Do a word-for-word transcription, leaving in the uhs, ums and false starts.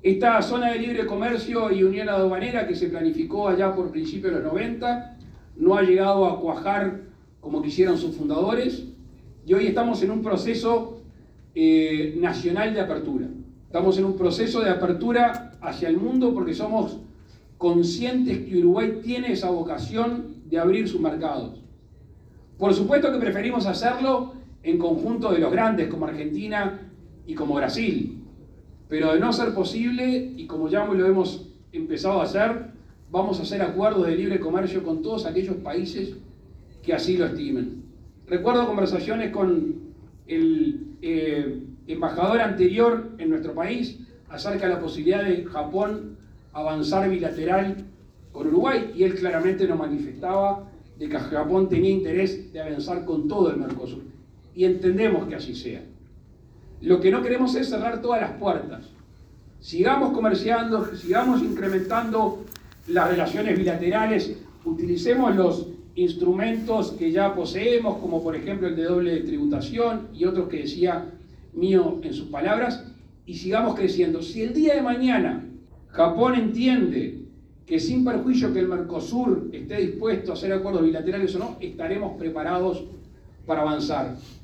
Esta zona de libre comercio y unión aduanera que se planificó allá por principios de los noventa no ha llegado a cuajar como quisieron sus fundadores y hoy estamos en un proceso eh, nacional de apertura. Estamos en un proceso de apertura hacia el mundo porque somos conscientes que Uruguay tiene esa vocación de abrir sus mercados. Por supuesto que preferimos hacerlo en conjunto de los grandes como Argentina y como Brasil. Pero de no ser posible, y como ya lo hemos empezado a hacer, vamos a hacer acuerdos de libre comercio con todos aquellos países que así lo estimen. Recuerdo conversaciones con el eh, embajador anterior en nuestro país acerca de la posibilidad de Japón avanzar bilateral con Uruguay, y él claramente nos manifestaba de que Japón tenía interés de avanzar con todo el Mercosur. Y entendemos que así sea. Lo que no queremos es cerrar todas las puertas. Sigamos comerciando, sigamos incrementando las relaciones bilaterales, utilicemos los instrumentos que ya poseemos, como por ejemplo el de doble tributación y otros que decía Mío en sus palabras, y sigamos creciendo. Si el día de mañana Japón entiende que sin perjuicio que el Mercosur esté dispuesto a hacer acuerdos bilaterales o no, estaremos preparados para avanzar.